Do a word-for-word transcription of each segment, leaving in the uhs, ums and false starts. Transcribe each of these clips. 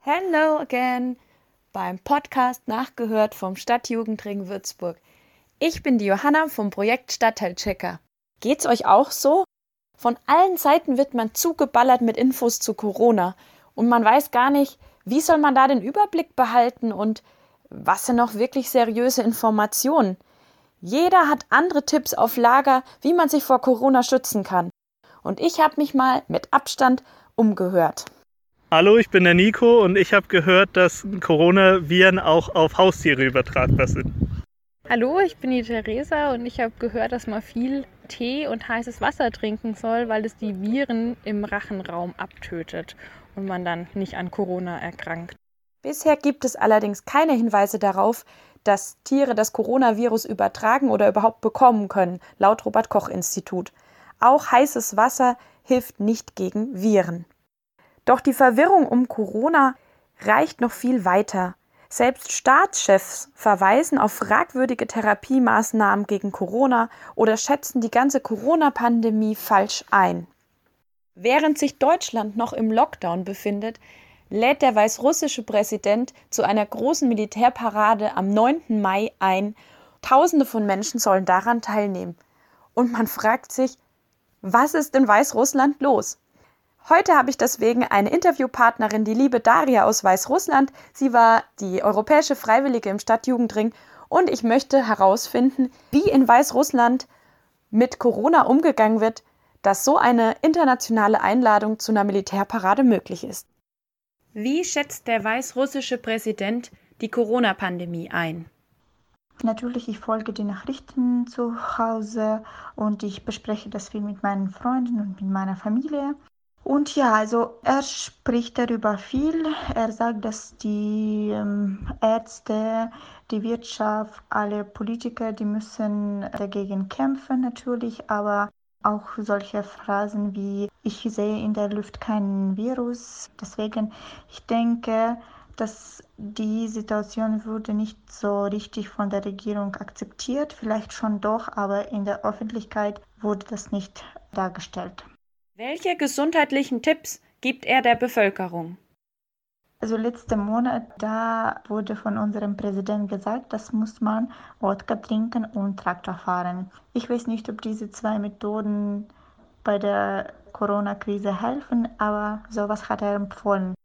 Hello again beim Podcast Nachgehört vom Stadtjugendring Würzburg. Ich bin die Johanna vom Projekt Stadtteilchecker. Geht's euch auch so? Von allen Seiten wird man zugeballert mit Infos zu Corona und man weiß gar nicht, wie soll man da den Überblick behalten und was sind noch wirklich seriöse Informationen. Jeder hat andere Tipps auf Lager, wie man sich vor Corona schützen kann. Und ich habe mich mal mit Abstand umgehört. Hallo, ich bin der Nico und ich habe gehört, dass Coronaviren auch auf Haustiere übertragbar sind. Hallo, ich bin die Theresa und ich habe gehört, dass man viel Tee und heißes Wasser trinken soll, weil es die Viren im Rachenraum abtötet und man dann nicht an Corona erkrankt. Bisher gibt es allerdings keine Hinweise darauf, dass Tiere das Coronavirus übertragen oder überhaupt bekommen können, laut Robert-Koch-Institut. Auch heißes Wasser hilft nicht gegen Viren. Doch die Verwirrung um Corona reicht noch viel weiter. Selbst Staatschefs verweisen auf fragwürdige Therapiemaßnahmen gegen Corona oder schätzen die ganze Corona-Pandemie falsch ein. Während sich Deutschland noch im Lockdown befindet, lädt der weißrussische Präsident zu einer großen Militärparade am neunten Mai ein. Tausende von Menschen sollen daran teilnehmen. Und man fragt sich, was ist in Weißrussland los? Heute habe ich deswegen eine Interviewpartnerin, die liebe Daria aus Weißrussland. Sie war die europäische Freiwillige im Stadtjugendring und ich möchte herausfinden, wie in Weißrussland mit Corona umgegangen wird, dass so eine internationale Einladung zu einer Militärparade möglich ist. Wie schätzt der weißrussische Präsident die Corona-Pandemie ein? Natürlich, ich folge die Nachrichten zu Hause und ich bespreche das viel mit meinen Freunden und mit meiner Familie. Und ja, also er spricht darüber viel. Er sagt, dass die ähm, Ärzte, die Wirtschaft, alle Politiker, die müssen dagegen kämpfen natürlich, aber auch solche Phrasen wie ich sehe in der Luft kein Virus. Deswegen, ich denke, dass die Situation wurde nicht so richtig von der Regierung akzeptiert, vielleicht schon doch, aber in der Öffentlichkeit wurde das nicht dargestellt. Welche gesundheitlichen Tipps gibt er der Bevölkerung? Also letzten Monat, da wurde von unserem Präsidenten gesagt, das muss man Wodka trinken und Traktor fahren. Ich weiß nicht, ob diese zwei Methoden bei der Corona-Krise helfen, aber sowas hat er empfohlen.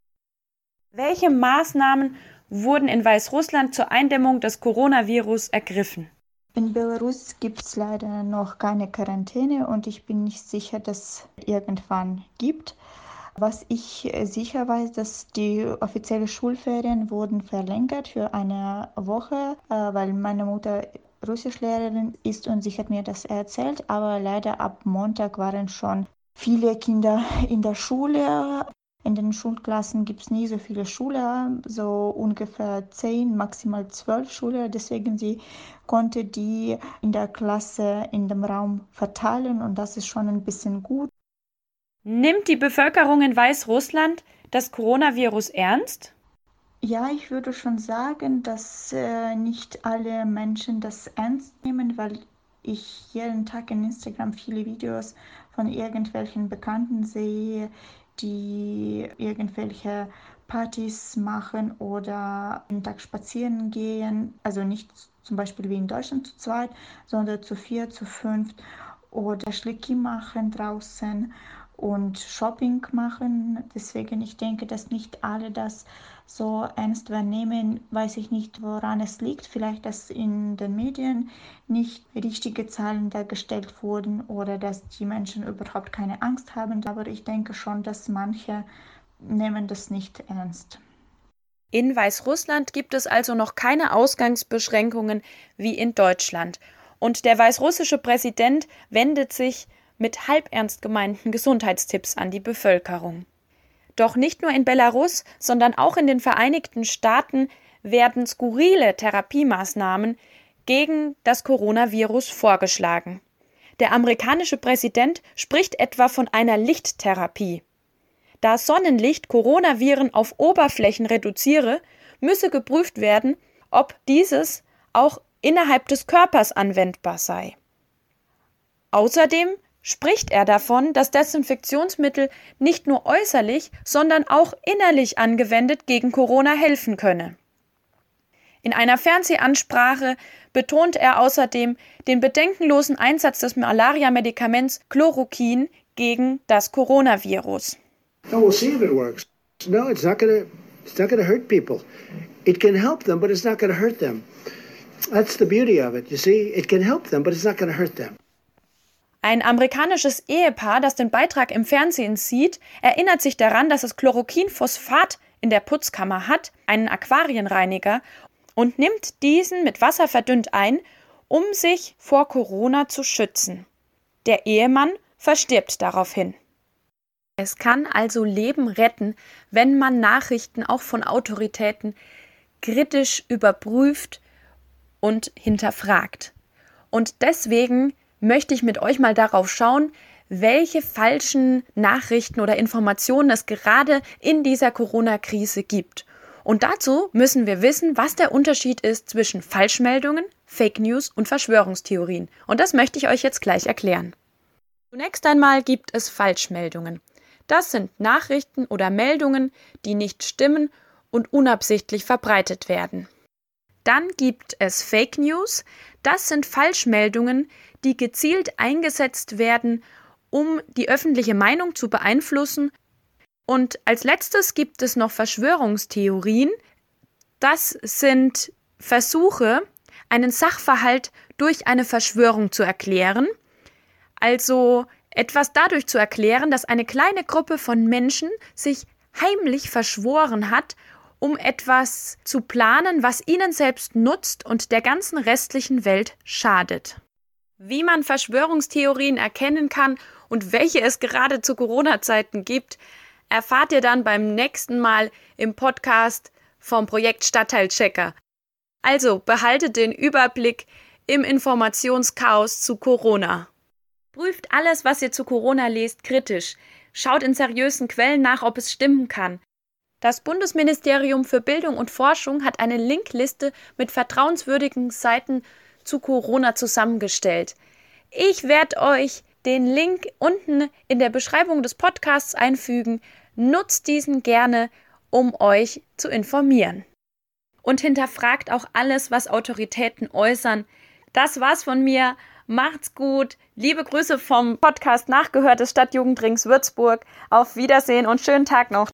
Welche Maßnahmen wurden in Weißrussland zur Eindämmung des Coronavirus ergriffen? In Belarus gibt es leider noch keine Quarantäne und ich bin nicht sicher, dass es irgendwann gibt. Was ich sicher weiß, dass die offiziellen Schulferien wurden verlängert für eine Woche, weil meine Mutter Russischlehrerin ist und sie hat mir das erzählt. Aber leider ab Montag waren schon viele Kinder in der Schule. In den Schulklassen gibt es nie so viele Schüler, so ungefähr zehn, maximal zwölf Schüler. Deswegen sie konnte die in der Klasse in dem Raum verteilen und das ist schon ein bisschen gut. Nimmt die Bevölkerung in Weißrussland das Coronavirus ernst? Ja, ich würde schon sagen, dass äh, nicht alle Menschen das ernst nehmen, weil ich jeden Tag in Instagram viele Videos von irgendwelchen Bekannten sehe, die irgendwelche Partys machen oder einen Tag spazieren gehen. Also nicht zum Beispiel wie in Deutschland zu zweit, sondern zu vier, zu fünf oder Schlicki machen draußen und Shopping machen. Deswegen, ich denke, dass nicht alle das so ernst wahrnehmen. Weiß ich nicht, woran es liegt. Vielleicht, dass in den Medien nicht richtige Zahlen dargestellt wurden oder dass die Menschen überhaupt keine Angst haben. Aber ich denke schon, dass manche nehmen das nicht ernst. In Weißrussland gibt es also noch keine Ausgangsbeschränkungen wie in Deutschland. Und der weißrussische Präsident wendet sich mit halbernst gemeinten Gesundheitstipps an die Bevölkerung. Doch nicht nur in Belarus, sondern auch in den Vereinigten Staaten werden skurrile Therapiemaßnahmen gegen das Coronavirus vorgeschlagen. Der amerikanische Präsident spricht etwa von einer Lichttherapie. Da Sonnenlicht Coronaviren auf Oberflächen reduziere, müsse geprüft werden, ob dieses auch innerhalb des Körpers anwendbar sei. Außerdem spricht er davon, dass Desinfektionsmittel nicht nur äußerlich, sondern auch innerlich angewendet gegen Corona helfen könne. In einer Fernsehansprache betont er außerdem den bedenkenlosen Einsatz des Malaria-Medikaments Chloroquin gegen das Coronavirus. No, we'll see if it works. No, it's not gonna, it's not gonna hurt people. It can help them, but it's not gonna hurt them. That's the beauty of it. You see, it can help them, but it's not gonna hurt them. Ein amerikanisches Ehepaar, das den Beitrag im Fernsehen sieht, erinnert sich daran, dass es Chloroquinphosphat in der Putzkammer hat, einen Aquarienreiniger, und nimmt diesen mit Wasser verdünnt ein, um sich vor Corona zu schützen. Der Ehemann verstirbt daraufhin. Es kann also Leben retten, wenn man Nachrichten auch von Autoritäten kritisch überprüft und hinterfragt. Und deswegen möchte ich mit euch mal darauf schauen, welche falschen Nachrichten oder Informationen es gerade in dieser Corona-Krise gibt. Und dazu müssen wir wissen, was der Unterschied ist zwischen Falschmeldungen, Fake News und Verschwörungstheorien. Und das möchte ich euch jetzt gleich erklären. Zunächst einmal gibt es Falschmeldungen. Das sind Nachrichten oder Meldungen, die nicht stimmen und unabsichtlich verbreitet werden. Dann gibt es Fake News. Das sind Falschmeldungen, die gezielt eingesetzt werden, um die öffentliche Meinung zu beeinflussen. Und als letztes gibt es noch Verschwörungstheorien. Das sind Versuche, einen Sachverhalt durch eine Verschwörung zu erklären. Also etwas dadurch zu erklären, dass eine kleine Gruppe von Menschen sich heimlich verschworen hat, um etwas zu planen, was ihnen selbst nutzt und der ganzen restlichen Welt schadet. Wie man Verschwörungstheorien erkennen kann und welche es gerade zu Corona-Zeiten gibt, erfahrt ihr dann beim nächsten Mal im Podcast vom Projekt Stadtteilchecker. Also behaltet den Überblick im Informationschaos zu Corona. Prüft alles, was ihr zu Corona lest, kritisch. Schaut in seriösen Quellen nach, ob es stimmen kann. Das Bundesministerium für Bildung und Forschung hat eine Linkliste mit vertrauenswürdigen Seiten zu Corona zusammengestellt. Ich werde euch den Link unten in der Beschreibung des Podcasts einfügen. Nutzt diesen gerne, um euch zu informieren. Und hinterfragt auch alles, was Autoritäten äußern. Das war's von mir. Macht's gut. Liebe Grüße vom Podcast Nachgehört des Stadtjugendrings Würzburg. Auf Wiedersehen und schönen Tag noch.